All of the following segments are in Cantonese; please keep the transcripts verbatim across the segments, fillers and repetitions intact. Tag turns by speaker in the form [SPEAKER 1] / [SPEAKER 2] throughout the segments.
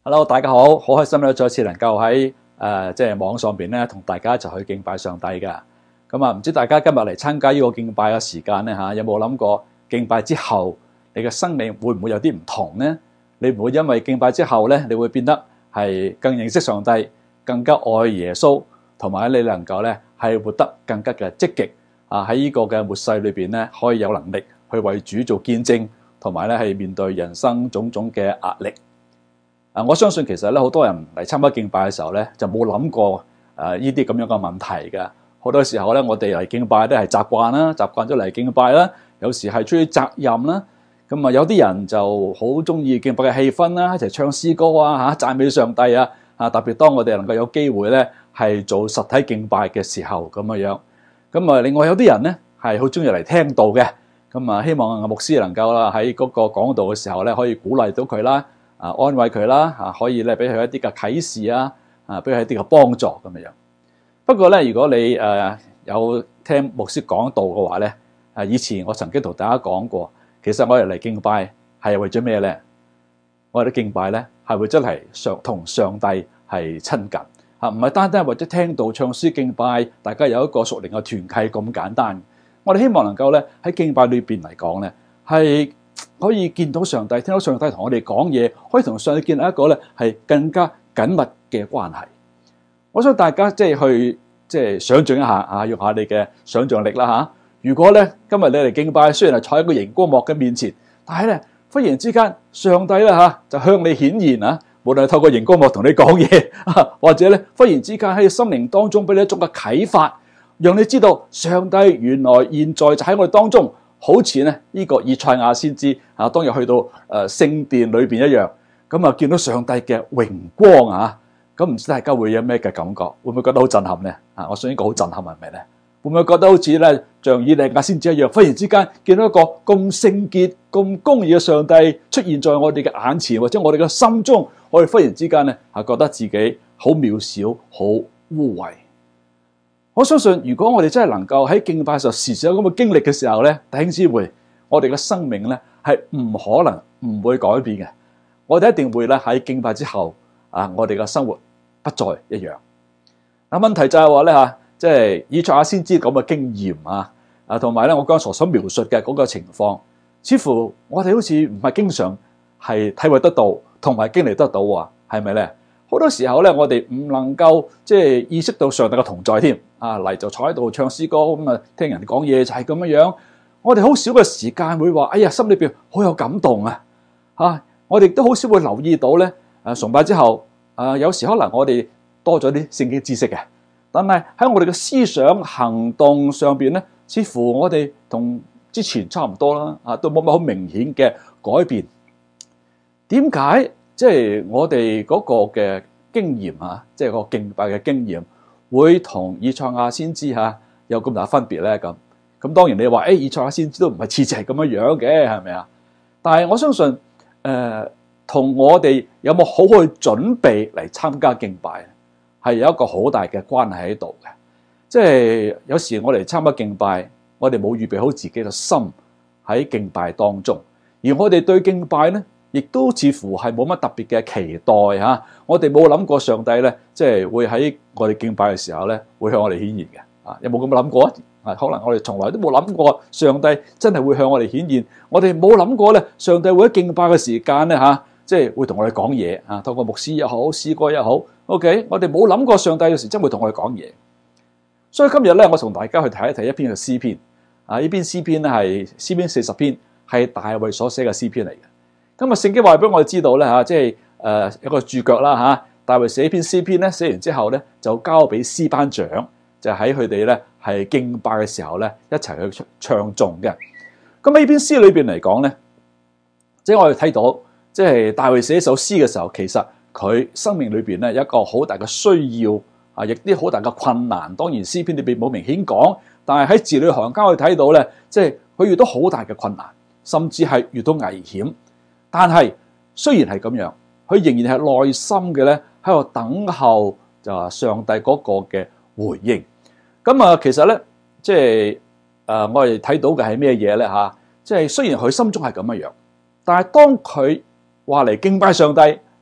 [SPEAKER 1] Hello， 大家好，好開心咧，再次能夠喺誒即係網上邊咧，同大家一齊去敬拜上帝嘅。咁啊，唔知大家今日嚟參加呢個敬拜嘅時間咧嚇，有冇諗過敬拜之後，你嘅生命會唔會有啲唔同呢？你唔會因為敬拜之後咧，你會變得係更認識上帝，更加愛耶穌，同埋你能夠咧係活得更加嘅積極啊！喺呢個嘅末世裏邊咧，可以有能力去為主做見證，同埋咧係面對人生種種嘅壓力。啊！我相信其實咧，好多人嚟參加敬拜嘅時候咧，就冇諗過誒呢啲咁樣嘅問題嘅。好多時候咧，我哋嚟敬拜都係習慣啦，習慣咗嚟敬拜啦。有時係出於責任啦。咁啊，有啲人就好中意敬拜嘅氣氛啦，一齊唱詩歌啊嚇，讚美上帝啊！啊，特別當我哋能夠有機會咧係做實體敬拜嘅時候咁嘅樣。咁啊，另外有啲人咧係好中意嚟聽道嘅。咁啊，希望牧師能夠啦喺嗰個講道嘅時候咧，可以鼓勵到佢啦。啊，安慰佢啦，啊，可以咧俾佢一啲嘅啟示啊，啊，俾佢一啲嘅幫助咁樣樣。不過咧，如果你誒、呃、有聽牧師講道嘅話咧，啊，以前我曾經同大家講過，其實我哋嚟敬拜係為咗咩咧？我哋敬拜咧係為咗嚟上同上帝係親近啊，唔係單單為咗聽道唱詩敬拜，大家有一個屬靈嘅團契咁簡單。我哋希望能夠咧喺敬拜裏邊嚟講咧係。可以見到上帝，聽到上帝同我哋講嘢，可以同上帝建立一個咧係更加緊密嘅關係。我想大家即係去即係想象一下啊，用下你嘅想象力啦吓。如果咧今日你嚟敬拜，雖然係坐喺個熒光幕嘅面前，但係咧忽然之間上帝咧吓就向你顯現啊，無論係透過熒光幕同你講嘢，或者咧忽然之間喺心靈當中俾你一種嘅啟發，讓你知道上帝原來現在就喺我哋當中。好似咧呢個以賽亞先知啊，當日去到誒聖殿裏邊一樣，咁啊見到上帝嘅榮光啊，咁唔知大家會有咩嘅感覺？會唔會覺得好震撼咧？啊，我想呢個好震撼係咪咧？會唔會覺得好似咧像以利亞先知一樣，忽然之間見到一個咁聖潔、咁公義嘅上帝出現在我哋嘅眼前，或者我哋嘅心中，我哋忽然之間咧係覺得自己好渺小、好污穢。我相信，如果我哋真係能夠喺敬拜嘅時候時時有咁嘅經歷嘅時候咧，弟兄姊妹，我哋嘅生命咧係唔可能唔會改變嘅。我哋一定會咧喺敬拜之後啊，我哋嘅生活不再一樣。嗱，問題就係話咧嚇，即係以賽亞先知咁嘅經驗啊，啊同埋咧我剛才所描述嘅嗰個情況，似乎我哋好似唔係經常係體會得到，同埋經歷得到喎，係咪咧？好多時候咧，我哋唔能夠即係意識到上帝嘅同在添。啊嚟就坐喺度唱詩歌，咁啊聽人講嘢就係咁樣樣。我哋好少嘅時間會話，哎呀心裏邊好有感動啊！啊，我哋都好少會留意到咧。誒崇拜之後，誒有時可能我哋多咗啲聖經知識嘅，但係喺我哋嘅思想行動上邊咧，似乎我哋同之前差唔多啦。啊，都冇乜好明顯嘅改變。點解即係我哋嗰個嘅經驗啊，即係個敬拜嘅經驗？會同以賽亞先知嚇有咁大分別咧？咁咁當然你話誒，以賽亞先知都唔係次次係咁樣樣嘅，係咪啊？但係我相信誒，同、呃、我哋有冇好去準備嚟參加敬拜，係有一個好大嘅關係喺度嘅。即係有時我哋參加敬拜，我哋冇預備好自己嘅心喺敬拜當中，而我哋對敬拜咧，亦都似乎係冇乜特別嘅期待嚇，我哋冇諗過上帝咧，即係會喺我哋敬拜嘅時候咧，會向我哋顯現嘅。啊，有冇咁諗過啊？可能我哋從來都冇諗過上帝真係會向我哋顯現。我哋冇諗過咧，上帝會喺敬拜嘅時間咧嚇，即係會同我哋講嘢啊，透過牧師又好，詩歌又好。OK，我哋冇諗過上帝有時真會同我哋講嘢。所以今日咧，我同大家去睇一睇一篇嘅詩篇。啊，呢篇詩篇咧係詩篇四十篇，係大衛所寫嘅詩篇嚟嘅。咁啊，聖經話俾我哋知道咧嚇，即係誒一個注腳啦嚇。大衛寫篇詩篇咧，寫完之後咧就交俾詩班長，就喺佢哋咧係敬拜嘅時候咧一齊去唱頌嘅。咁喺呢篇詩裏邊嚟講咧，即係我哋睇到，即係大衛寫一首詩嘅時候，其實佢生命裏邊咧有一個好大嘅需要啊，亦啲好大嘅困難。當然詩篇裏邊冇明顯講，但係喺字裏行間我哋睇到咧，即係佢遇到好大嘅困難，甚至係遇到危險。但係雖然係咁樣，佢仍然係內心嘅咧喺度等候就話上帝嗰個嘅回應。咁啊，其實咧即係誒我哋睇到嘅係咩嘢咧嚇？即係雖然佢心中係咁樣樣，但係當佢話嚟敬拜上帝、嚟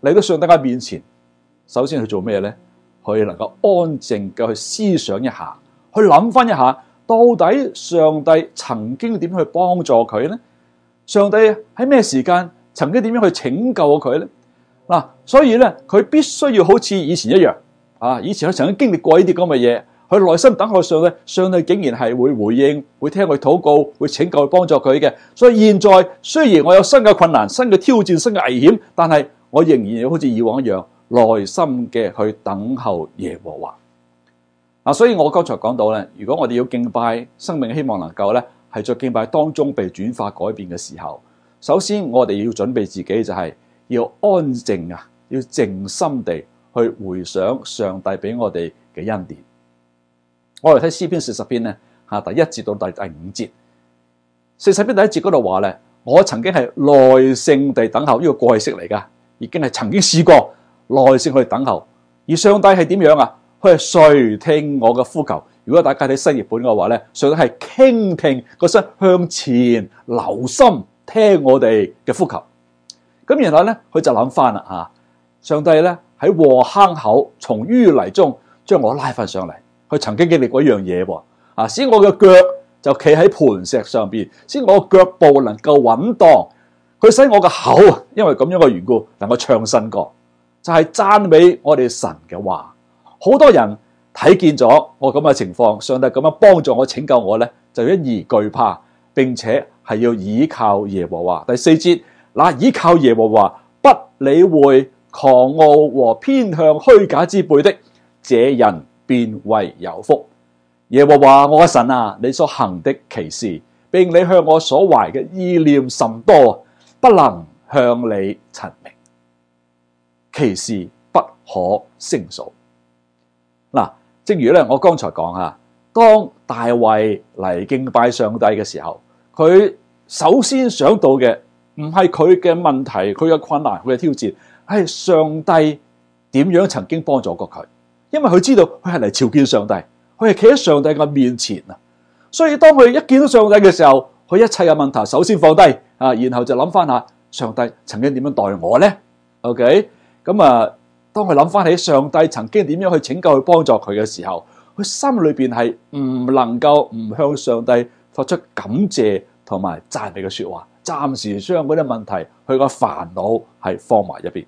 [SPEAKER 1] 嚟到上帝嘅面前，首先去做咩咧？佢能夠安靜嘅去思想一下，去諗翻一下，到底上帝曾經點樣去幫助佢咧？上帝喺咩時間曾經點樣去拯救佢咧？嗱，所以咧，佢必須要好似以前一樣啊！以前佢曾經經歷過呢啲咁嘅嘢，佢內心等候上帝，上帝竟然係會回應，會聽佢禱告，會拯救、幫助佢嘅。所以現在雖然我有新嘅困難、新嘅挑戰、新嘅危險，但係我仍然要好似以往一樣，耐心嘅去等候耶和華。嗱，所以我剛才講到咧，如果我哋要敬拜，生命希望能夠咧係在敬拜當中被轉化改變嘅時候，首先我哋要準備自己，就係要安靜啊，要靜心地去回想上帝俾我哋嘅恩典。我哋睇詩篇四十篇咧，吓第一節到第第五節。四十篇第一節嗰度話咧，我曾經係耐性地等候，呢個過去式嚟噶，已經係曾經試過耐性去等候。而上帝係點樣啊？佢係垂聽我嘅呼求。如果大家睇新譯本嘅話咧，上帝係傾聽個心，向前留心聽我哋嘅呼求。咁然後咧，佢就諗翻啦吓，上帝咧喺禍坑口從淤泥中將我拉翻上嚟。佢曾經經歷過一樣嘢喎，啊，使我嘅腳就企喺磐石上邊，使我嘅腳步能夠穩當。佢使我嘅口，因為咁樣嘅緣故，能夠唱新歌，就係讚美我哋神嘅話。好多人睇見咗我咁嘅情況，上帝咁樣幫助我、拯救我咧，就因而懼怕，並且係要倚靠耶和華。第四節，嗱，倚靠耶和華，不理會狂傲和偏向虛假之輩的，這人便為有福。耶和華我嘅神啊，你所行的奇事，並你向我所懷嘅意念甚多，不能向你陳明，奇事不可勝數。嗱，正如咧我剛才講啊，當大衛嚟敬拜上帝嘅時候，佢首先想到嘅唔係佢嘅問題、佢嘅困難、佢嘅挑戰，係上帝點樣曾經幫助過佢。因為佢知道佢係嚟朝見上帝，佢係企喺上帝嘅面前啊，所以當佢一見到上帝嘅時候，佢一切嘅問題首先放低啊，然後就諗翻下上帝曾經點樣待我咧 ？OK， 咁啊，當佢諗翻起上帝曾經點樣去拯救、去幫助佢嘅時候，佢心裏邊係唔能夠唔向上帝發出感謝同埋讚美嘅說話，暫時將嗰啲問題、佢個煩惱係放埋一邊。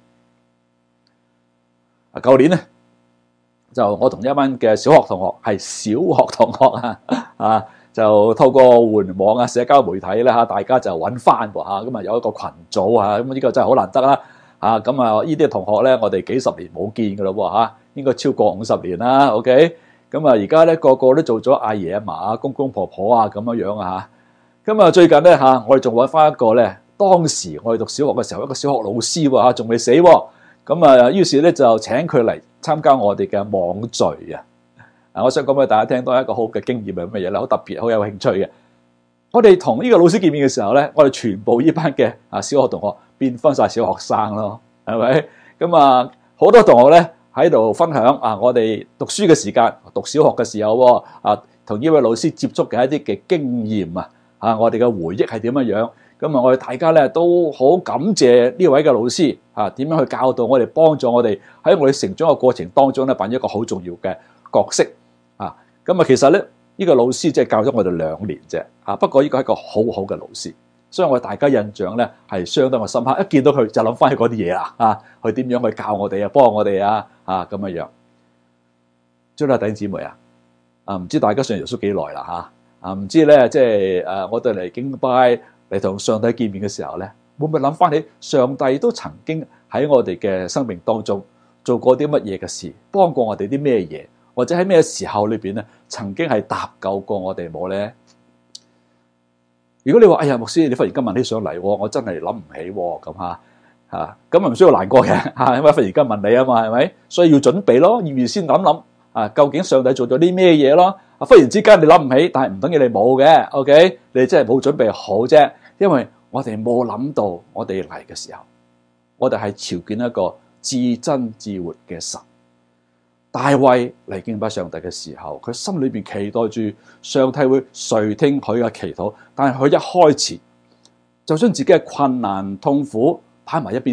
[SPEAKER 1] 啊，舊年咧。就我同一班嘅小學同學，係小學同學啊，啊就透過互聯網啊、社交媒體咧嚇，大家就揾翻喎嚇，咁啊有一個群組啊，咁呢個真係好難得啦，啊咁啊呢啲同學咧，我哋幾十年冇見噶咯喎嚇，應該超過五十年啦 ，OK，咁啊而家咧個個都做咗阿爺阿嫲啊、公公婆婆啊咁樣樣啊嚇，咁啊最近咧嚇，我哋仲揾翻一個咧，當時我哋讀小學嘅時候一個小學老師喎嚇，仲未死喎。咁啊，於是咧就請佢嚟參加我哋嘅網聚啊！啊，我想講俾大家聽，都係一個好嘅經驗係乜嘢咧？好特別，好有興趣嘅。我哋同呢個老師見面嘅時候咧，我哋全部呢班嘅啊小學同學變翻晒小學生咯，係咪？咁啊，好多同學咧喺度分享啊，我哋讀書嘅時間，讀小學嘅時候啊，同呢位老師接觸嘅一啲嘅經驗啊，啊，我哋嘅回憶係點樣樣？咁啊，我哋大家咧都好感謝呢位嘅老師啊，點樣去教導我哋，幫助我哋喺我哋成長嘅過程當中咧，扮演一個好重要嘅角色啊。咁啊，其實咧呢個老師即係教咗我哋兩年啫啊。不過呢個係一個好好嘅老師，所以我哋大家印象咧係相當嘅深刻。一見到佢就諗翻起嗰啲嘢啦啊，佢點樣去教我哋啊，幫我哋啊啊咁樣樣。最後弟兄姊妹啊，啊唔知大家信耶穌幾耐啦嚇啊？唔知咧即係誒我哋嚟敬拜，嚟同上帝見面嘅時候咧，會唔會諗翻起上帝都曾經喺我哋嘅生命當中做過啲乜嘢嘅事，幫過我哋啲咩嘢，或者喺咩時候裏邊咧，曾經係搭救過我哋冇咧？如果你話哎呀牧師，你忽然間問起上嚟，我真係諗唔起咁吓吓，咁啊唔需要難過嘅吓，因為忽然間問你啊嘛，係咪？所以要準備咯，要預先諗諗啊，究竟上帝做咗啲咩嘢咯？啊！忽然之間你諗唔起，但係唔等於你冇嘅 ，OK？ 你真係冇準備好啫，因為我哋冇諗到我哋嚟嘅時候，我哋係朝見一個至真至活嘅神。大衛嚟敬拜上帝嘅時候，佢心裏邊期待住上帝會垂聽佢嘅祈禱，但係佢一開始就將自己嘅困難痛苦擺埋一邊先，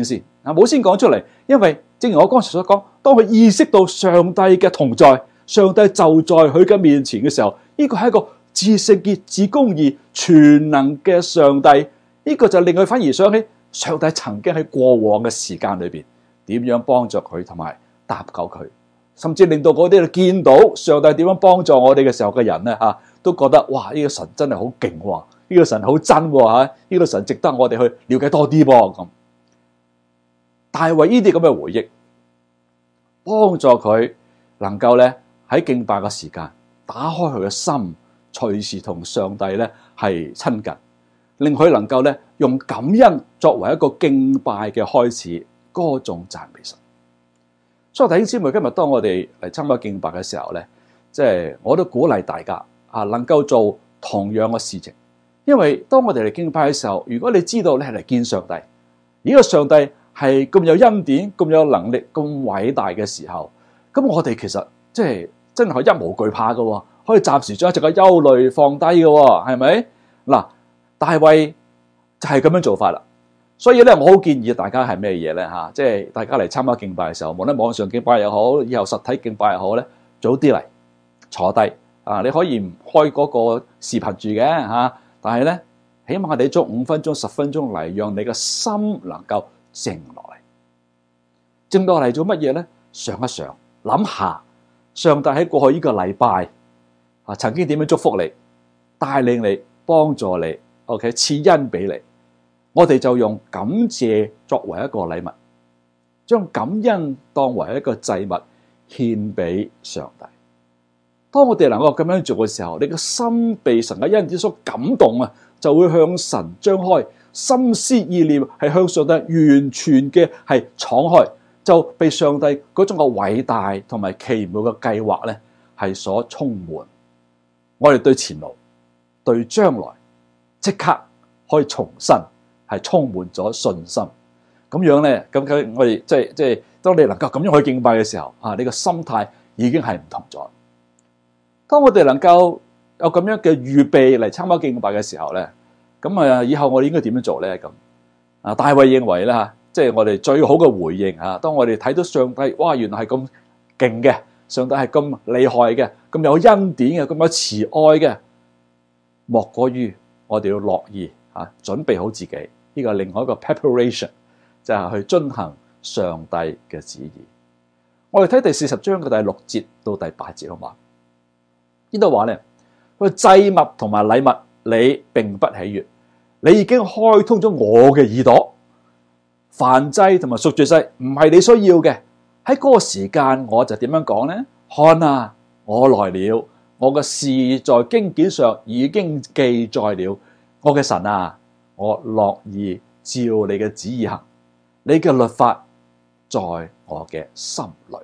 [SPEAKER 1] 啊，冇先講出嚟，因為正如我剛才所講，當佢意識到上帝嘅同在，上帝就在佢嘅面前嘅時候，呢個係一個至聖潔、至公義、全能嘅上帝。呢個就令佢反而想起上帝曾經喺過往嘅時間裏邊點樣幫助佢同埋搭救佢，甚至令到嗰啲見到上帝點樣幫助我哋嘅時候嘅人咧嚇，都覺得哇！呢個神真係好勁喎，呢個神好真喎嚇，呢個神值得我哋去了解多啲噃咁。大衛呢啲咁嘅回憶，幫助佢能夠咧喺敬拜嘅時間打開佢嘅心，隨時同上帝咧係親近。令佢能夠咧用感恩作為一個敬拜嘅開始，歌頌讚美神。所以弟兄姊妹，今日當我哋嚟參加敬拜嘅時候咧，即係我都鼓勵大家啊，能夠做同樣嘅事情。因為當我哋嚟敬拜嘅時候，如果你知道你係嚟見上帝，呢個上帝係咁有恩典、咁有能力、咁偉大嘅時候，咁我哋其實即係真係可以一無懼怕嘅，可以暫時將一隻嘅憂慮放低嘅，係咪？嗱。大衛就係咁樣做法啦，所以咧我好建議大家係咩嘢咧吓，即係大家嚟參加敬拜嘅時候，無論網上敬拜又好，以後實體敬拜又好咧，早啲嚟坐低啊！你可以唔開嗰個視頻住嘅吓，但係咧起碼你做五分鐘、十分鐘嚟，讓你嘅心能夠靜落嚟。靜落嚟做乜嘢咧？想一想，諗下上帝喺過去呢個禮拜啊，曾經點樣祝福你、帶領你、幫助你。OK， 賜恩俾你，我哋就用感謝作為一個禮物，將感恩當為一個祭物獻俾上帝。當我哋能夠咁樣做嘅時候，你嘅心被神嘅恩典所感動啊，就會向神張開，心思意念係向上帝完全嘅係敞開，就被上帝嗰種嘅偉大同埋奇妙嘅計劃咧係所充滿。我哋對前路、對將來，即刻可以重新係充滿咗信心，咁樣咧，咁佢我哋即係即係，當你能夠咁樣去敬拜嘅時候，啊，你個心態已經係唔同咗。當我哋能夠有咁樣嘅預備嚟參加敬拜嘅時候咧，咁啊，以後我哋應該點樣做咧？咁啊，大衛認為咧嚇，即係我哋最好嘅回應嚇。當我哋睇到上帝，哇，原來係咁勁嘅，上帝係咁厲害嘅，咁有恩典嘅，咁有慈愛嘅，莫過於我哋要樂意啊，準備好自己，呢個係另外一個 preparation， 就係去遵行上帝嘅旨意。我哋睇第四十章嘅第六節到第八節好嘛？呢度話咧，佢祭物同埋禮物你並不喜悅，你已經開通咗我嘅耳朵，燔祭同埋贖罪祭唔係你需要嘅。喺嗰個時間我就點樣講咧？看啊，我來了。我嘅事在經卷上已經記載了，我嘅神啊，我樂意照你嘅旨意行，你嘅律法在我嘅心裏。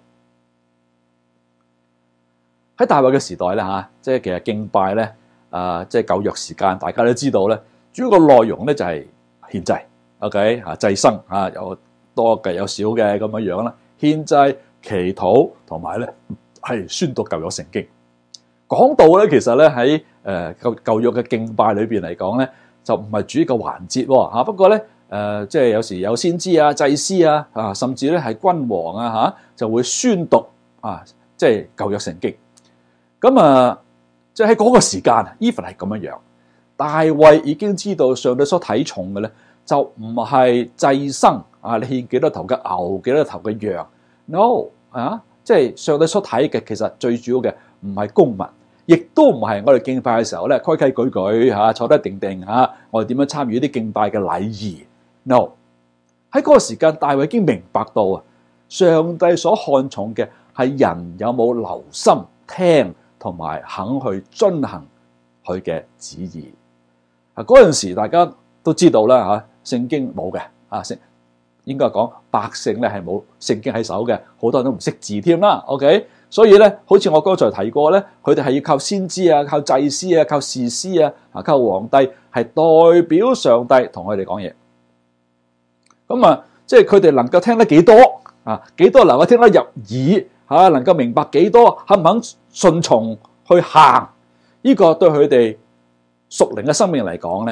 [SPEAKER 1] 喺大衛嘅時代咧吓，即係其實敬拜咧，啊，即係舊約時間，大家都知道咧，主要個內容咧就係獻祭 ，OK 啊，祭牲啊，有多嘅有少嘅咁樣樣啦，獻祭、祈禱同埋咧係宣讀舊約聖經。講道咧，其實咧喺誒舊舊約嘅敬拜裏邊嚟講咧，就唔係主要嘅環節喎嚇。不過咧誒、呃，即係有時有先知啊、祭司啊啊，甚至咧係君王啊嚇，就會宣讀啊，即係舊約聖經。咁啊，即係喺嗰個時間 ，even 係咁樣樣。大衛已經知道上帝所睇重嘅咧，就唔係祭牲啊，你獻幾多頭嘅牛，幾多頭嘅羊 ，no 啊，即係上帝所睇嘅，其實最主要嘅唔係公物。亦都唔係我哋敬拜嘅時候咧，規規矩矩嚇，坐得定定嚇，我哋點樣參與啲敬拜嘅禮儀 ？No， 喺嗰個時間，大衛已經明白到啊，上帝所看重嘅係人有冇留心聽同埋肯去遵行佢嘅旨意。啊，嗰陣時大家都知道啦嚇，聖經冇嘅啊，聖應該講百姓咧係冇聖經喺手嘅，好多人都唔識字添啦。OK。所以咧，好似我剛才提過咧，佢哋係要靠先知啊、靠祭司啊、靠士師啊、啊靠皇帝，係代表上帝同佢哋講嘢。咁啊，即係佢哋能夠聽得幾多啊？幾多能夠聽得入耳嚇？能夠明白幾多？肯唔肯順從去行？呢個對佢哋屬靈嘅生命嚟講咧，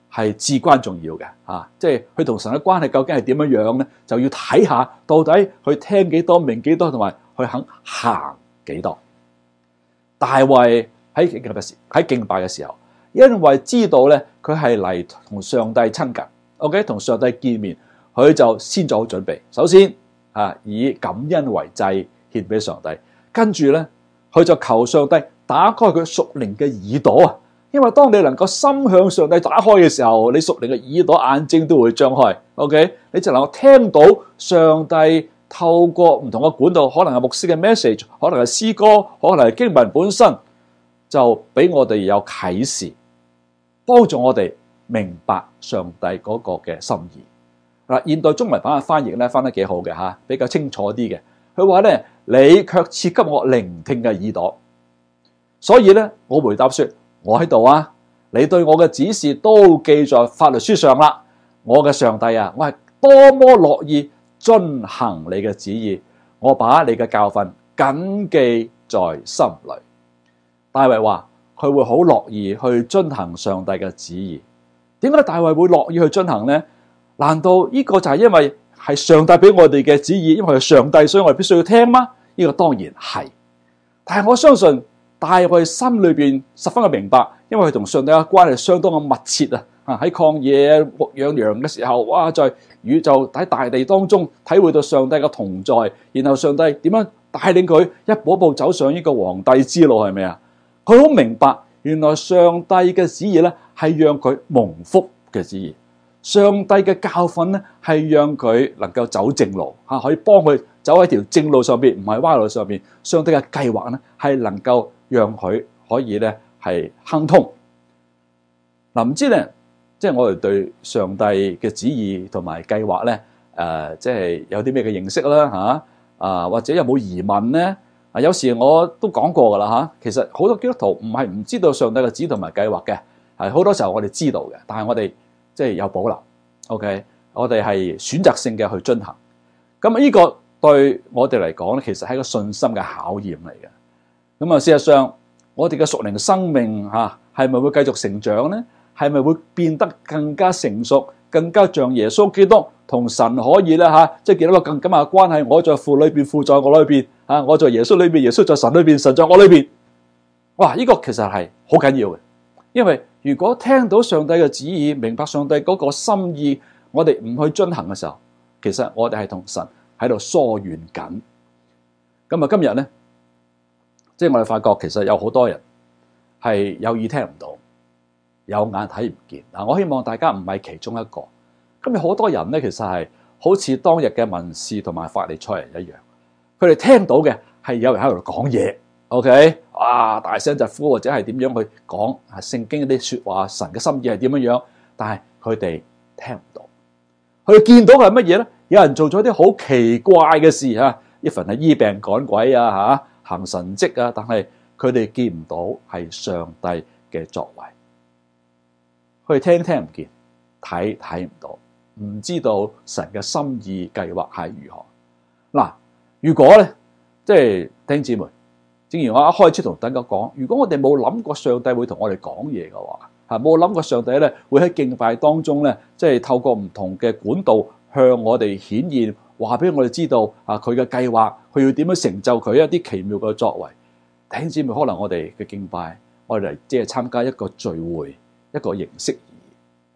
[SPEAKER 1] 係至關重要嘅嚇，即係佢同神嘅關係究竟係點樣樣咧？就要睇下到底佢聽幾多、明幾多，同埋佢肯行幾多。大衛喺敬拜嘅時喺敬拜嘅時候，因為知道咧佢係嚟同上帝親近 ，OK， 同上帝見面，佢就先做好準備。首先啊，以感恩為祭獻俾上帝，跟住咧佢就求上帝打開佢屬靈嘅耳朵啊！因為當你能夠心向上帝打開嘅時候，你屬靈嘅耳朵、眼睛都會張開 ，OK， 你就能夠聽到上帝透過唔同嘅管道，可能係牧師嘅 message， 可能係詩歌，可能係經文本身，就俾我哋有啟示，幫助我哋明白上帝嗰個嘅心意。嗱，現代中文版嘅翻譯咧翻得幾好嘅吓，比較清楚啲嘅。佢話咧，你卻賜給我聆聽嘅耳朵，所以咧，我回答說。我喺度啊！你對我嘅指示都記在法律書上啦。我嘅上帝啊，我係多麼樂意遵行你嘅旨意，我把你嘅教訓謹記在心裏。大衛話佢會好樂意去遵行上帝嘅旨意。點解大衛會樂意去遵行呢？難道呢個就係因為係上帝俾我哋嘅旨意，因為係上帝，所以我哋必須要聽嗎？呢個當然係，但係我相信。大衛心裏邊十分嘅明白，因為佢同上帝嘅關係相當嘅密切啊！啊喺曠野牧養羊嘅時候，哇，在宇宙喺大地當中體會到上帝嘅同在，然後上帝點樣帶領佢一步一步走上呢個皇帝之路，係咪啊？佢好明白，原來上帝嘅旨意咧係讓佢蒙福嘅旨意，上帝嘅教訓咧係讓佢能夠走正路，吓可以幫佢走喺條正路上邊，唔係歪路上邊。上帝嘅計劃咧係能夠。讓佢可以咧係亨通。嗱，唔知咧，即係我哋對上帝嘅旨意同埋計劃咧，誒，即係有啲咩嘅認識啦嚇啊，或者有冇疑問咧？啊，有時我都講過噶啦嚇，其實好多基督徒唔係唔知道上帝嘅旨意同埋計劃嘅，係好多時候我哋知道嘅，但係我哋即係有保留。OK，我哋係選擇性嘅去遵行。咁呢個對我哋嚟講咧，其實係一個信心嘅考驗嚟嘅。咁啊，事實上，我哋嘅屬靈生命嚇係咪會繼續成長咧？係咪會變得更加成熟、更加像耶穌基督同神可以咧嚇，即係建立一個更緊密嘅關係？我在父裏邊，父在我裏邊嚇，我在耶穌裏邊，耶穌在神裏邊，神在我裏邊。哇！呢個其實係好緊要嘅，因為如果聽到上帝嘅旨意，明白上帝嗰個心意，我哋唔去遵行嘅時候，其實我哋係同神喺度疏遠緊。咁啊，今日咧。即係我哋發覺，其實有好多人係有耳聽唔到，有眼睇唔見。嗱，我希望大家唔係其中一個。今日好多人咧，其實係好似當日嘅文士同埋法利賽人一樣，佢哋聽到嘅係有人喺度講嘢 ，OK， 啊大聲疾呼或者係點樣去講啊聖經啲説話，神嘅心意係點樣樣，但係佢哋聽唔到。佢哋見到嘅係乜嘢咧？有人做咗啲好奇怪嘅事嚇，一份係醫病趕鬼啊嚇。行神蹟啊！但係佢哋見唔到係上帝嘅作為，佢哋聽聽唔見，睇睇唔到，唔知道神嘅心意計劃係如何。嗱，如果咧，即係弟兄姊妹，正如我一開始同大家講，如果我哋冇諗過上帝會同我哋講嘢嘅話，嚇冇諗過上帝咧會喺敬拜當中咧，即係透過唔同嘅管道向我哋顯現。話俾我哋知道啊，佢嘅計劃，佢要點樣成就佢一啲奇妙嘅作為。弟兄姊妹，可能我哋嘅敬拜，我哋嚟即係參加一個聚會，一個形式而已。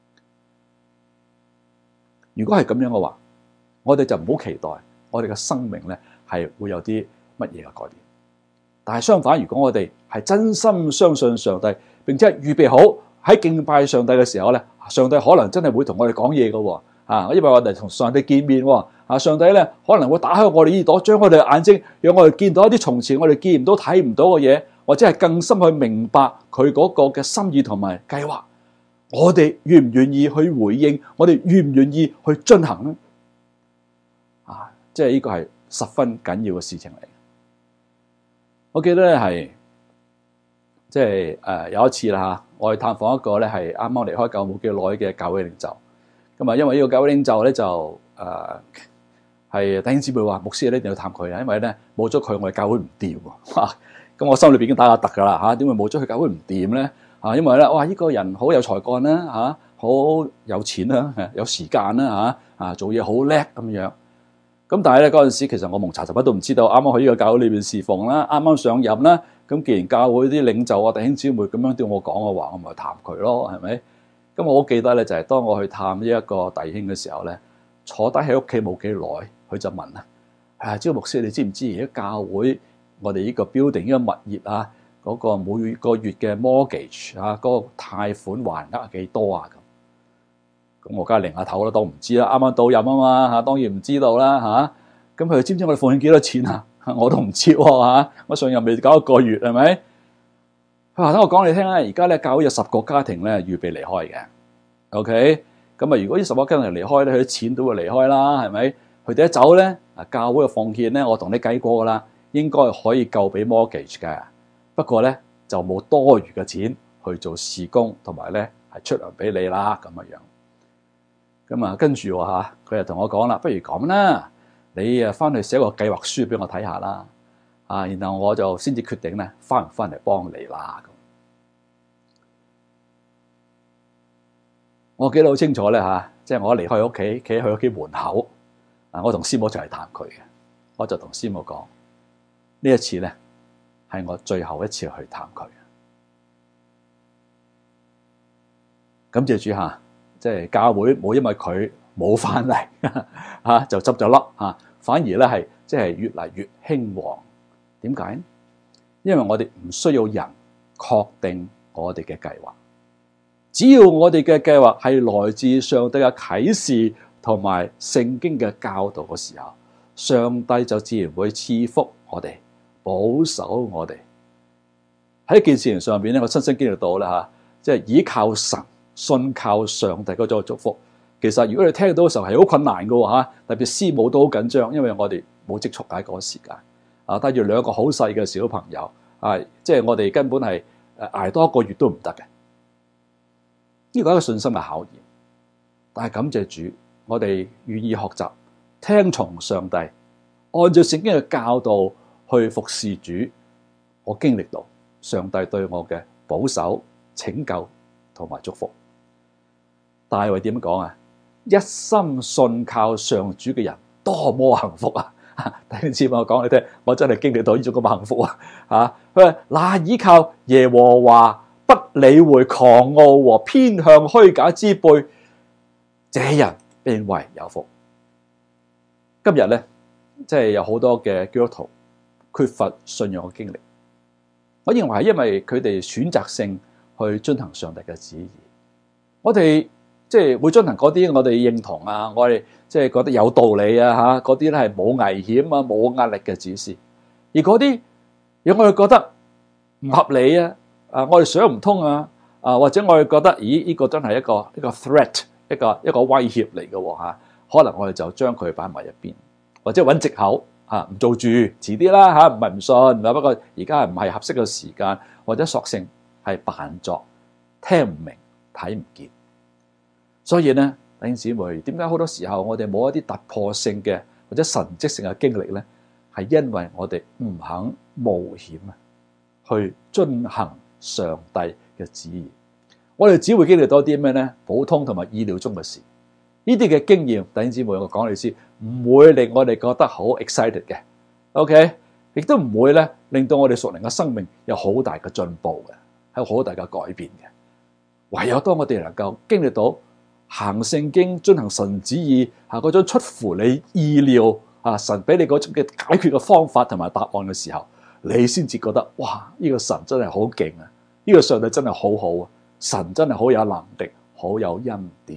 [SPEAKER 1] 如果係咁樣嘅話，我哋就唔好期待我哋嘅生命咧係會有啲乜嘢嘅改變。但係相反，如果我哋係真心相信上帝，並且預備好喺敬拜上帝嘅時候咧，上帝可能真係會同我哋講嘢嘅喎。啊，因為我哋同上帝見面喎。啊！上帝咧可能會打開我哋耳朵，將我哋嘅眼睛，讓我哋見到一啲從前我哋見唔到、睇唔到嘅嘢，或者係更深去明白佢嗰個嘅心意同埋計劃。我哋願唔願意去回應？我哋願唔願意去進行咧？啊！即係呢個係十分緊要嘅事情嚟。我記得咧係即係誒有一次啦嚇，我去探訪一個咧係啱啱離開教會冇幾耐嘅教會領袖。咁啊，因為呢個教會領袖咧就誒。呃係弟兄姊妹話牧師咧一定要探佢啊，因為咧冇咗佢，我哋教會唔掂喎。咁我心裏邊已經打下突噶啦嚇，點會冇咗佢教會唔掂咧？啊，因為咧哇，呢個人好有才幹啦嚇， 好有錢啦，有時間啦嚇，啊做嘢好叻咁樣。咁但係咧嗰陣時，其實我蒙查查乜都唔知道，啱啱去呢個教會裏邊侍奉啦，啱啱上任啦。咁既然教會啲領袖啊、弟兄姊妹咁樣對我講嘅話，我咪去探佢咯，係咪？咁我好記得咧，就係當我去探呢一個弟兄嘅時候咧，坐低喺屋企冇幾耐，佢就問啦：啊，焦牧師，你知唔知而家教會我哋呢個 building 呢個物業啊，嗰個每個月嘅 mortgage 啊，嗰個貸款還額幾多啊？咁咁我梗係擰下頭啦，當唔知啦，啱啱到任啊嘛嚇，當然唔知道啦嚇。咁佢知唔知我哋奉獻幾多錢啊？我都唔知喎嚇，我上任未搞一個月係咪？佢話：等我講你聽啦，而家咧教會有十個家庭咧預備離開嘅 ，OK？ 咁啊，如果呢十個家庭離開咧，佢啲錢都會離開啦，係咪？佢哋一走咧，啊教會嘅奉獻咧，我同你計過噶啦，應該可以夠俾 mortgage 嘅。不過咧就冇多餘嘅錢去做事工，同埋咧係出糧俾你啦咁嘅樣。咁啊，跟住嚇，佢就同我講啦，不如咁啦，你啊翻去寫個計劃書俾我睇下啦，啊，然後我就先至決定咧翻唔翻嚟幫你啦。咁我記得好清楚咧嚇，即係我一離開屋企，企喺佢屋企門口，啊，我同師母就嚟探佢嘅，我就同師母講，呢一次咧係我最後一次去探佢。感謝主嚇。即係教會冇因為佢冇翻嚟嚇就執咗笠嚇，反而咧係即係越嚟越興旺。點解？因為我哋唔需要人確定我哋嘅計劃，只要我哋嘅計劃係來自上帝嘅啟示同埋聖經嘅教導嘅時候，上帝就自然會賜福我哋，保守我哋。喺件事情上邊咧，我親身經歷到啦嚇，即係依靠神。信靠上帝嗰種祝福，其實如果你聽到嘅時候係好困難嘅喎嚇，特別師母都好緊張，因為我哋冇積蓄喺嗰個時間，啊帶住兩個好細嘅小朋友，啊即係我哋根本係誒捱多一個月都唔得嘅，呢個係一個信心嘅考驗。但係感謝主，我哋願意學習聽從上帝，按照聖經嘅教導去服侍主，我經歷到上帝對我嘅保守、拯救同埋祝福。大衛點講啊？一心信靠上主嘅人多麼幸福啊！第二次我講你聽，我真係經歷到呢種咁嘅幸福啊！嚇，佢話那倚靠耶和華，不理會狂傲和偏向虛假之輩，這人便為有福。今日咧，即係有好多嘅基督徒缺乏信仰嘅經歷，我認為係因為佢哋選擇性去遵行上帝嘅旨意。我哋即係會遵行嗰啲我哋認同啊，我哋即係覺得有道理啊嚇，嗰啲咧係冇危險啊、冇壓力嘅指示。而嗰啲如果我哋覺得唔合理啊，啊我哋想唔通啊，啊或者我哋覺得咦呢個真係一個一個 threat， 一個一個威脅嚟嘅喎嚇，可能我哋就將佢擺埋一邊，或者揾藉口嚇唔做住，遲啲啦嚇，唔係唔信，不過而家係唔係合適嘅時間，或者索性係扮作聽唔明、睇唔見。所以咧，弟兄姊妹，點解好多時候我哋冇一啲突破性嘅或者神蹟性嘅經歷咧？係因為我哋唔肯冒險啊，去遵行上帝嘅旨意。我哋只會經歷多啲咩咧？普通同埋意料中嘅事。呢啲嘅經驗，弟兄姊妹，我講你知，唔會令我哋覺得好 excited 嘅。OK，亦都唔會咧令到我哋屬靈嘅生命有好大嘅進步嘅，有好大嘅改變嘅。唯有當我哋能夠經歷到行聖經、遵行神旨意，嚇嗰種出乎你意料，嚇神俾你嗰種嘅解決嘅方法同埋答案嘅時候，你先至覺得哇！呢個神真係好勁啊！呢個上帝真係好好啊！神真係好有能力，好有恩典。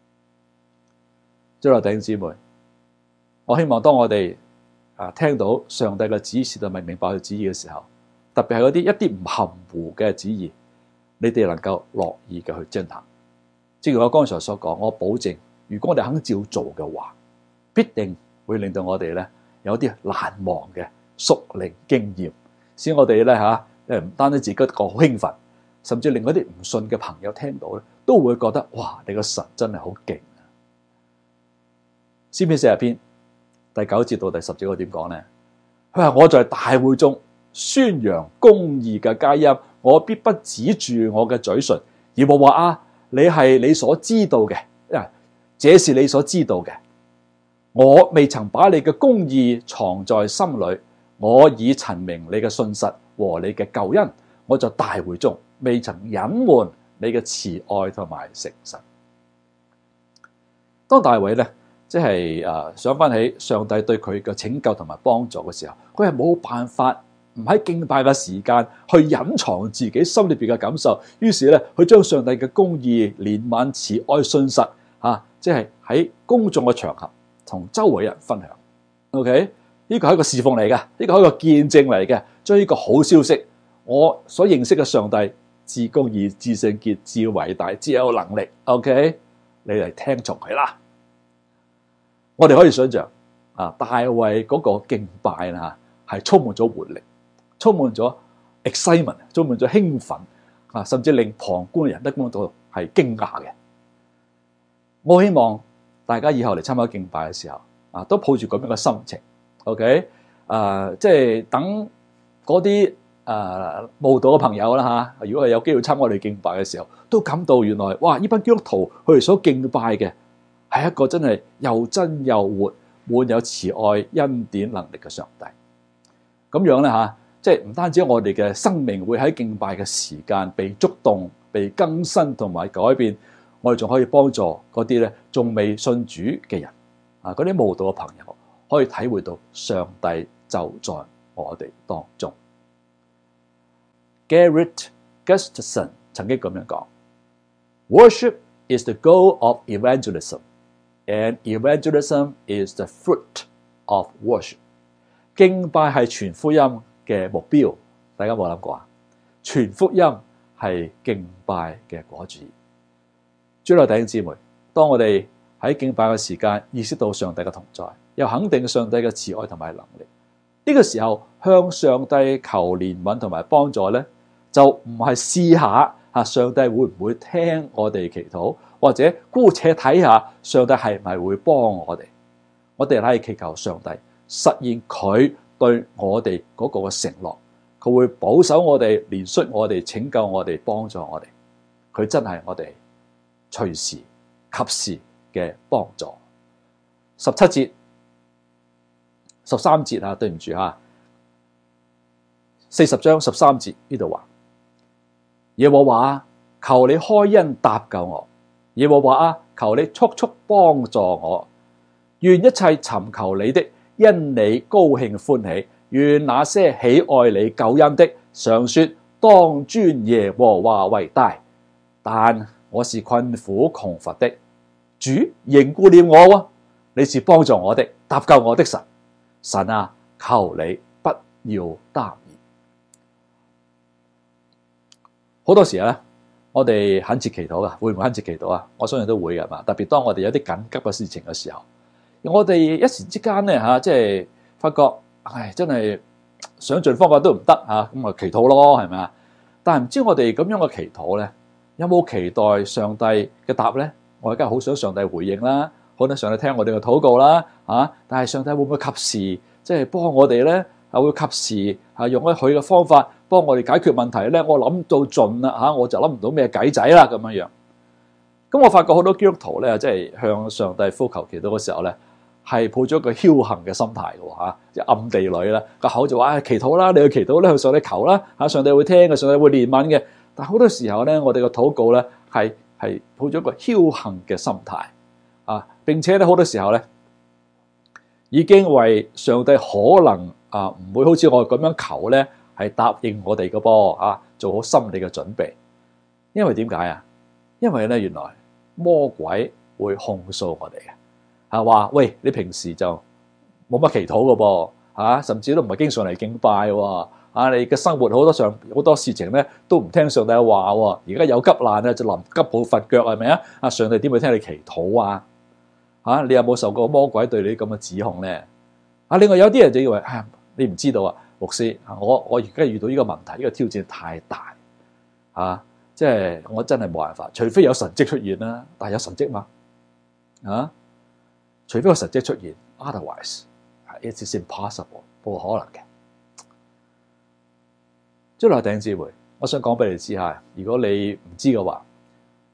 [SPEAKER 1] 最後弟兄姊妹，我希望當我哋啊聽到上帝嘅指示同埋明白佢旨意嘅時候，特別係嗰啲一啲唔含糊嘅旨意，你哋能夠樂意嘅去遵行。正如我剛才所講，我保證，如果我哋肯照做嘅話，必定會令到我哋咧有啲難忘嘅屬靈經驗，使我哋咧嚇誒唔單止自己覺得好興奮，甚至令嗰啲唔信嘅朋友聽到咧，都會覺得哇！你個神真係好勁啊！詩篇四十篇第九節到第十節我點講咧？佢話我在大會中宣揚公義嘅佳音，我必不止住我嘅嘴唇，而冇話啊！ 你係你所知道嘅，啊，這是你所知道嘅。我未曾把你嘅公義藏在心裏，我已陳明你嘅信實和你嘅救恩。我在大會中未曾隱瞞你嘅慈愛同埋誠實。當大衛咧，即係誒想翻起上帝對佢嘅拯救同埋幫助嘅時候，佢係冇辦法唔喺敬拜嘅時間去隱藏自己心裏邊嘅感受，於是咧，佢將上帝嘅公義、憐憫、慈愛、信實啊，即係喺公眾嘅場合同周圍人分享。OK，呢個係一個侍奉嚟嘅，呢個係一個見證嚟嘅，將呢個好消息，我所認識嘅上帝至公義、至聖潔、至偉大、至有能力。OK，你嚟聽從佢啦。我哋可以想象啊，大衛嗰個敬拜啦，係充滿咗活力，充滿咗 excitement， 充滿咗興奮啊，甚至令旁觀嘅人都感到係驚訝嘅。我希望大家以後嚟參加敬拜嘅時候啊，都抱住咁樣嘅心情 ，OK， 啊，即係等嗰啲誒慕道嘅朋友啦嚇，如果係有機會參加我哋敬拜嘅時候，都感到原來哇，呢班基督徒佢哋所敬拜嘅係一個真係又真又活、滿有慈愛、恩典能力嘅上帝。咁樣咧嚇，即係唔單止我哋嘅生命會喺敬拜嘅時間被觸動、被更新同埋改變，我哋仲可以幫助嗰啲咧仲未信主嘅人啊，嗰啲慕道嘅朋友可以體會到上帝就在我哋當中。Garrett Gustafson 曾經咁樣講 ：Worship is the goal of evangelism。And evangelism is the fruit of worship。敬拜係傳福音嘅目標，大家有冇諗過啊？傳福音係敬拜嘅果子。主內弟兄姊妹，當我哋喺敬拜嘅時間意識到上帝嘅同在，又肯定上帝嘅慈愛同埋能力，呢個時候向上帝求憐憫同埋幫助咧，就唔係試下啊上帝會唔會聽我哋祈禱，或者姑且睇下上帝係咪會幫我哋。我哋係祈求上帝實現佢對我哋嗰個嘅承諾，佢會保守我哋、憐恤我哋、拯救我哋、幫助我哋。佢真係我哋隨時及時嘅幫助。十七節、十三節啊，對唔住啊，四十章十三節呢度話：耶和華，求你開恩搭救我。耶和華啊，求你速速幫助我。願一切尋求你的，因你高興歡喜。願那些喜愛你救恩的，常說當尊耶和華為大。但我是困苦窮乏的，主仍顧念我喎。你是幫助我的、搭救我的神。神啊，求你不要耽延。好多時咧，我哋懇切祈禱啊，會唔會懇切祈禱啊？我相信都會㗎嘛。特別當我哋有啲緊急嘅事情嘅時候，我哋一時之間咧嚇，即係發覺，唉，真係想盡方法都唔得嚇，咁啊祈禱咯，係咪啊？但係唔知我哋咁樣嘅祈禱咧，有冇期待上帝嘅答咧？我而家好想上帝回應啦，好想上帝聽我哋嘅禱告啦，嚇！但係上帝會唔會及時即係幫我哋咧？係會及時係用咗佢嘅方法幫我哋解決問題咧？我諗到盡啦嚇，我就諗唔到咩計仔啦咁樣樣。咁我發覺好多基督徒咧，即係向上帝呼求祈禱嘅時候咧，係抱咗一個僥倖嘅心態嘅喎嚇，即係暗地裏啦，個口就話、哎、祈禱啦，你去祈禱咧，向上帝求啦嚇，上帝會聽嘅，上帝會憐憫嘅。但係好多時候咧，我哋嘅禱告咧係係抱咗一個僥倖嘅心態啊！並且咧好多時候咧已經為上帝可能啊唔會好似我咁樣求咧，係答應我哋嘅噃啊，做好心理嘅準備。因為點解啊？因為咧原來魔鬼會控訴我哋嘅，係話喂，你平時就冇乜祈禱嘅噃嚇，甚至都唔係經常嚟敬拜喎啊！你嘅生活好多上好多事情咧都唔聽上帝嘅話喎，而家有急難啊就臨急抱佛腳係咪啊？啊上帝點會聽你祈禱啊？嚇你有冇受過魔鬼對你咁嘅指控咧？啊另外有啲人就以為啊你唔知道啊，牧師我我而家遇到呢個問題，呢個挑戰太大啊！即係我真係冇辦法，除非有神蹟出現啦。但係有神蹟嘛？啊，除非有神蹟出現 ，otherwise it is impossible，冇可能嘅。將來弟兄姊妹，我想講俾你知下，如果你唔知嘅話，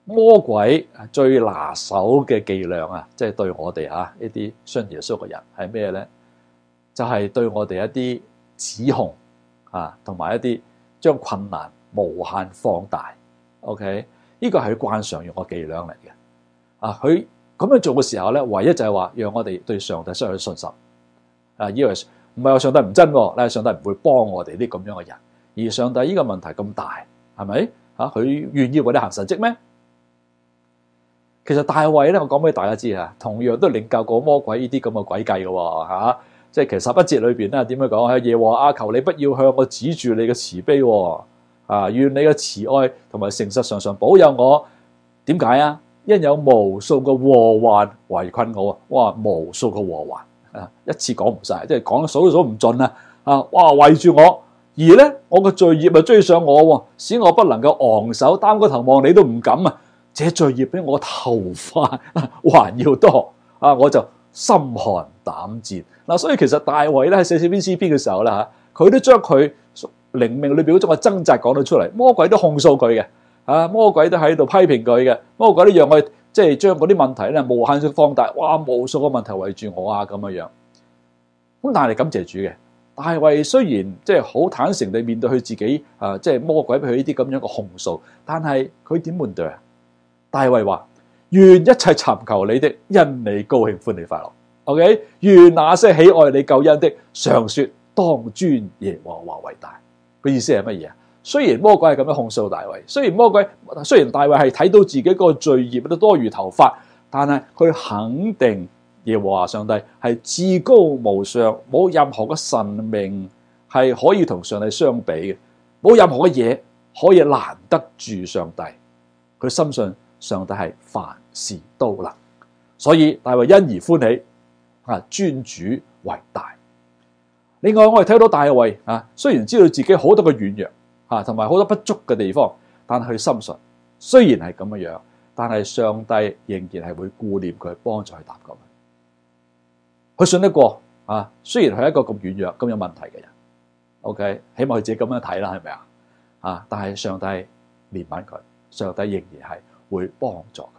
[SPEAKER 1] 魔鬼最拿手嘅伎倆啊，即係對我哋啊呢啲信耶穌嘅人係咩咧？就係對我哋一啲指控啊，同埋一啲將困難無限放大。OK， 呢個係佢慣常用嘅伎倆嚟嘅。啊，佢咁樣做嘅時候咧，唯一就係話讓我哋對上帝失去信心。啊，以為唔係話上帝唔真喎，咧上帝唔會幫我哋啲咁樣嘅人。而上帝呢個問題咁大，係咪？啊，佢願意為你行神蹟咩？其實大衛咧，我講俾大家知啊，同樣都領教過魔鬼呢啲咁嘅詭計嘅喎，嚇！即係其實十一節裏邊咧點樣講？耶和華啊，求你不要向我指住你嘅慈悲喎，啊，願你嘅慈愛同埋誠實常常保佑我。點解啊？因有無數嘅禍患圍困我啊！哇，無數嘅禍患啊，一次講唔晒，即係講數都數唔盡啊！啊，哇，圍住我，而咧我嘅罪孽咪追上我，使我不能夠昂首擔個頭望你都唔敢啊！這罪孽比我頭髮還要多啊！我就心寒膽戰嗱，所以其實大衛咧喺寫寫篇詩篇嘅時候咧嚇，佢都將佢靈命裏邊嗰種嘅掙扎講到出嚟，魔鬼都控訴佢嘅，啊，魔鬼都喺度批評佢嘅，魔鬼都讓佢即係將嗰啲問題咧無限式放大，哇，無數個問題圍住我啊咁樣樣。咁但係感謝主嘅，大衛雖然即係好坦誠地面對佢自己啊，即係魔鬼俾佢呢啲咁樣嘅控訴，但係佢點面對啊？大衛話：願一切尋求你的，因你高興歡喜快樂。OK， 願那些喜愛你救恩的，常說當尊耶和華為大。個意思係乜嘢啊？雖然魔鬼係咁樣控訴大衛，雖然魔鬼雖然大衛係睇到自己個罪孽都多如頭髮，但係佢肯定耶和華上帝係至高無上，冇任何嘅神明係可以同上帝相比嘅，冇任何嘅嘢可以難得住上帝。佢深信上帝係凡事都能，所以大衛因而歡喜，啊，尊主為大。另外我哋睇到大衛啊，雖然知道自己好多嘅軟弱啊，同埋好多不足嘅地方，但係佢深信，雖然係咁嘅樣，但係上帝仍然係會顧念佢，幫助佢搭救佢。佢信得過啊，雖然係一個咁軟弱、咁有問題嘅人。OK， 起碼佢自己咁樣睇啦，係咪啊？啊，但係上帝憐憫佢，上帝仍然係會幫助佢。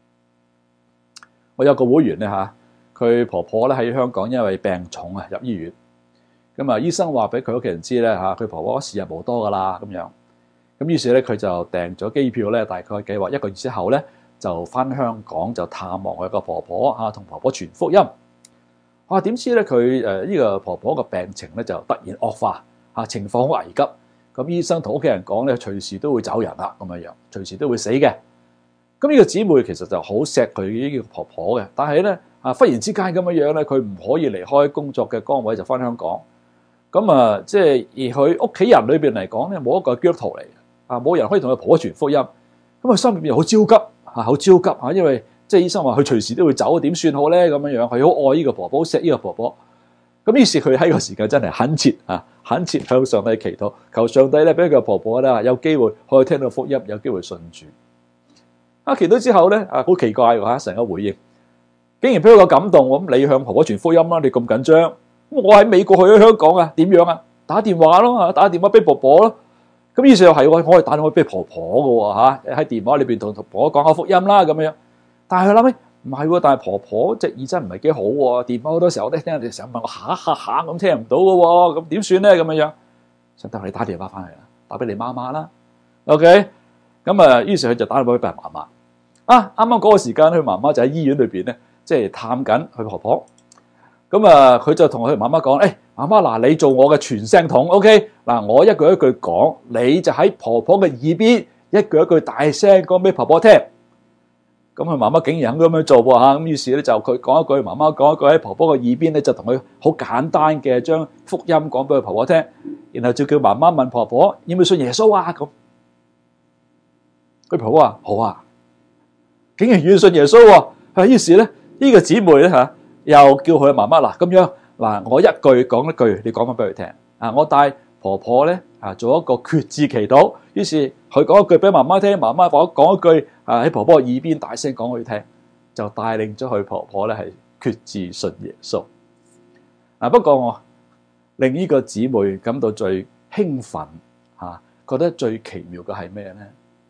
[SPEAKER 1] 我有個會員咧嚇，佢婆婆咧喺香港因為病重啊入醫院，咁啊醫生話俾佢屋企人知咧嚇，佢婆婆時日無多噶啦咁樣，咁於是咧佢就訂咗機票咧，大概計劃一個月之後咧就翻香港就探望佢個婆婆嚇，同婆婆傳福音。哇！點知咧佢誒呢個婆婆個病情咧就突然惡化嚇，情況好危急。咁醫生同屋企人講咧，隨時都會走人啦咁樣樣，隨時都會死嘅。咁呢個姊妹其實就好錫佢呢個婆婆嘅，但係咧啊，忽然之間咁樣樣咧，佢唔可以離開工作嘅崗位就翻香港。咁啊，即係而佢屋企人裏邊嚟講咧，冇一個基督徒嚟嘅，啊，冇人可以同佢婆婆傳福音。咁佢心入邊又好焦急嚇，好焦急嚇，因為即係醫生話佢隨時都會走，點算好咧咁樣樣？佢好愛呢個婆婆，好錫呢個婆婆。咁於是佢喺個時間真係懇切啊，懇切向上帝祈禱，求上帝咧俾佢個婆婆咧有機會可以聽到福音，有機會信主。啊，祈禱之後咧啊，好奇怪喎嚇，成個回應竟然俾佢個感動。咁你向婆婆傳福音啦，你咁緊張？咁我喺美國去咗香港啊，點樣啊？打電話咯嚇，打電話俾婆婆咯。咁於是又係我可以打電話俾婆婆嘅喎嚇，喺電話裏邊同婆婆講下福音啦咁樣。但係佢諗起唔係喎，但係婆婆隻耳真唔係幾好喎，電話好多時候咧聽人哋成日問我下下下咁聽唔到嘅喎，咁點算咧咁樣樣？想得你打電話翻嚟啦，打俾你媽媽啦。OK，咁啊，於是佢就打電話俾佢媽媽。啊，啱啱嗰個時間，佢媽媽就喺醫院裏邊咧，即係探緊佢婆婆。咁啊，佢就同佢媽媽講：，誒、哎，媽媽嗱，你做我嘅傳聲筒 ，OK？嗱，我一句一句講，你就喺婆婆嘅耳邊一句一句大聲講俾婆婆聽。咁佢媽媽竟然肯咁樣做喎嚇，咁於是咧就佢講一句，媽媽講一句喺婆婆嘅耳邊咧，就同佢好簡單嘅將福音講俾佢婆婆聽，然後就叫媽媽問婆婆要唔要信耶穌啊咁。佢婆婆話好啊，竟然願意信耶穌喎。係於是咧呢個姊妹咧嚇又叫佢媽媽嗱咁樣嗱，我一句講一句，你講翻俾佢聽啊，我帶婆婆咧啊做一個決志祈禱。於是佢講一句俾媽媽聽，媽媽講講一句啊喺婆婆耳邊大聲講佢聽，就帶領咗佢婆婆咧係決志信耶穌。啊，不過我令呢個姊妹感到最興奮嚇、啊，覺得最奇妙嘅係咩咧？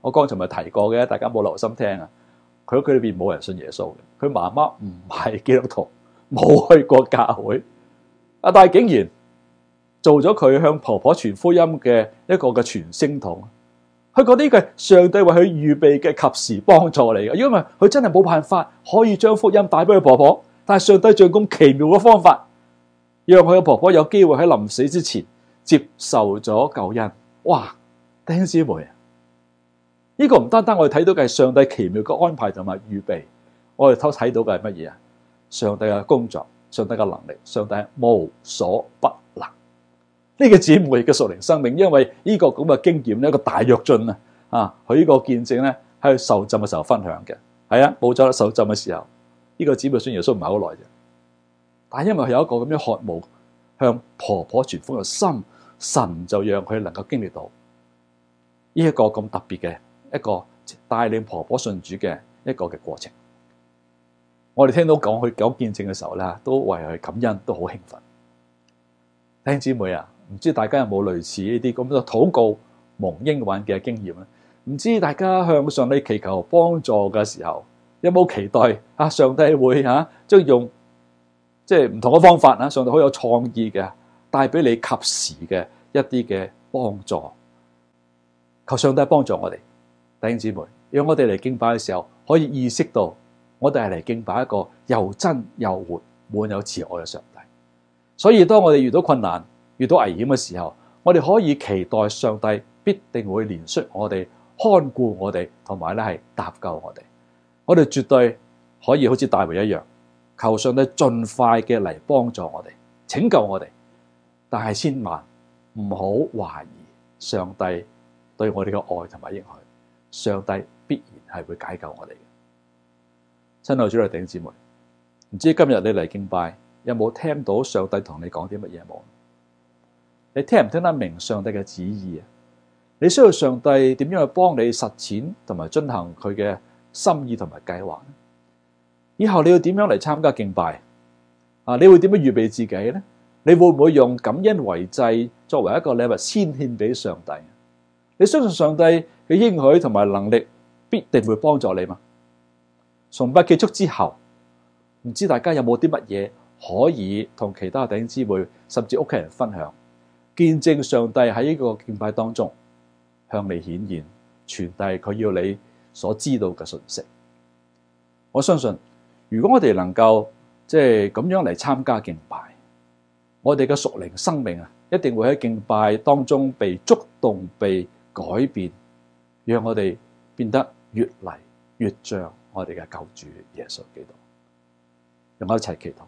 [SPEAKER 1] 我剛才咪提過嘅，大家冇留心聽啊。佢屋企裏邊冇人信耶穌嘅，佢媽媽唔係基督徒，冇去過教會，啊！但係竟然做咗佢向婆婆傳福音嘅一個嘅傳聲筒。佢覺得呢個係上帝為佢預備嘅及時幫助嚟嘅，因為佢真係冇辦法可以將福音帶俾佢婆婆，但係上帝用咁奇妙嘅方法，讓佢嘅婆婆有機會喺臨死之前接受咗救恩。哇！弟兄姊妹啊！呢個唔單單我哋睇到嘅係上帝奇妙嘅安排同埋預備，我哋都睇到嘅係乜嘢啊？上帝嘅工作，上帝嘅能力，上帝係無所不能。呢個姊妹嘅屬靈生命，因為呢個咁嘅經驗呢，一個大躍進啊！啊，佢呢個見證咧喺受浸嘅時候分享嘅，係啊，冇咗受浸嘅時候，呢個姊妹信耶穌唔係好耐啫，但係因為佢有一個咁樣渴慕向婆婆傳福音嘅心，神就讓佢能夠經歷到呢一個咁特別嘅一個帶領婆婆信主嘅一個嘅過程。我哋聽到講佢講見證嘅時候咧，都為佢感恩，都好興奮。弟兄姊妹啊，唔知大家有冇類似呢啲咁嘅禱告蒙應允嘅經驗咧？唔知大家向上帝祈求幫助嘅時候，有冇期待啊？上帝會嚇即係用即係唔同嘅方法啊？上帝好有創意嘅，帶俾你及時嘅一啲嘅幫助。求上帝幫助我哋，弟兄姊妹，讓我哋嚟敬拜嘅時候，可以意識到我哋係嚟敬拜一個又真又活、滿有慈愛嘅上帝。所以當我哋遇到困難、遇到危險嘅時候，我哋可以期待上帝必定會憐恤我哋、看顧我哋，同埋咧係搭救我哋。我哋絕對可以好似大衛一樣，求上帝盡快嘅嚟幫助我哋、拯救我哋。但係千萬唔好懷疑上帝對我哋嘅愛同埋應許，上帝必然係會解救我哋嘅。親愛主內弟兄姊妹，唔知今日你嚟敬拜，有冇聽到上帝同你講啲乜嘢冇？你聽唔聽得明上帝嘅旨意啊？你需要上帝點樣去幫你實踐同埋遵行佢嘅心意同埋計劃？以後你要點樣嚟參加敬拜？啊，你會點樣預備自己呢？你會唔會用感恩為祭作為一個禮物先獻俾上帝？你相信上帝嘅應許同埋能力必定會幫助你嘛？崇拜結束之後，唔知大家有冇啲乜嘢可以同其他弟兄姊妹甚至屋企人分享，見證上帝喺呢個敬拜當中向你顯現，傳遞佢要你所知道嘅信息。我相信如果我哋能夠即係咁樣嚟參加敬拜，我哋嘅屬靈生命啊，一定會喺敬拜當中被觸動、被改變，讓我哋變得越嚟越像我哋嘅救主耶穌基督。讓我一齊祈禱。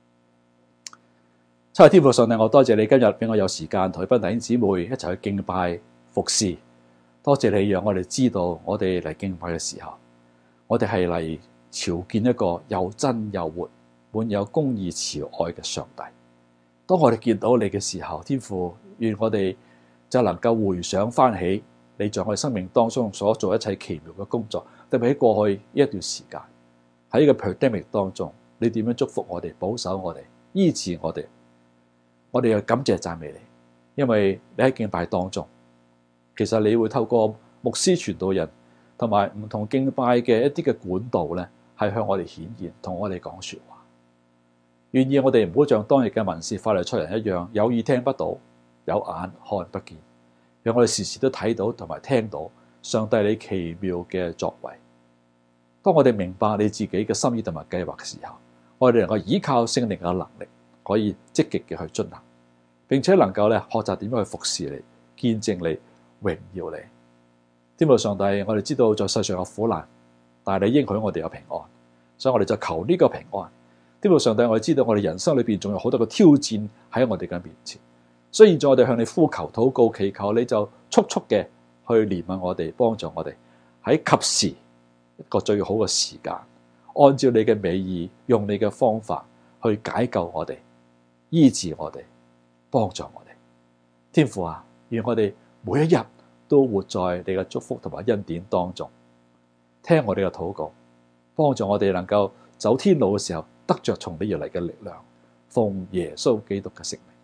[SPEAKER 1] 親愛的天父上帝，我多謝你今日俾我有時間同班弟兄姊妹一齊去敬拜服侍。多謝你讓我哋知道，我哋嚟敬拜嘅時候，我哋係嚟朝見一個又真又活、滿有公義慈愛嘅上帝。當我哋見到你嘅時候，天父，願我哋就能夠回想翻起你在我哋生命當中所做一切奇妙嘅工作，特別喺過去呢一段時間，喺呢個 pandemic 當中，你點樣祝福我哋、保守我哋、醫治我哋，我哋又感謝讚美你，因為你喺敬拜當中，其實你會透過牧師、傳道人同埋唔同敬拜嘅一啲嘅管道咧，係向我哋顯現，同我哋講說話。願意我哋唔好像當日嘅文士法利賽人一樣，有耳聽不到，有眼看不見，讓我哋時時都睇到同埋聽到上帝你奇妙嘅作為。當我哋明白你自己嘅心意同埋計劃嘅時候，我哋能夠依靠聖靈嘅能力，可以積極嘅去進行，並且能夠咧學習點樣去服侍你、見證你、榮耀你。天父上帝，我哋知道在世上有苦難，但係你應許我哋有平安，所以我哋就求呢個平安。天父上帝，我哋知道我哋人生裏邊仲有好多個挑戰喺我哋嘅面前，所以現在我哋向你呼求、禱告、祈求，你就速速嘅去憐憫我哋，幫助我哋喺及時一個最好嘅時間，按照你嘅美意，用你嘅方法去解救我哋、醫治我哋、幫助我哋。天父啊，願我哋每一日都活在你嘅祝福同埋恩典當中，聽我哋嘅禱告，幫助我哋能夠走天路嘅時候得着從你而嚟嘅力量，奉耶穌基督嘅聖名。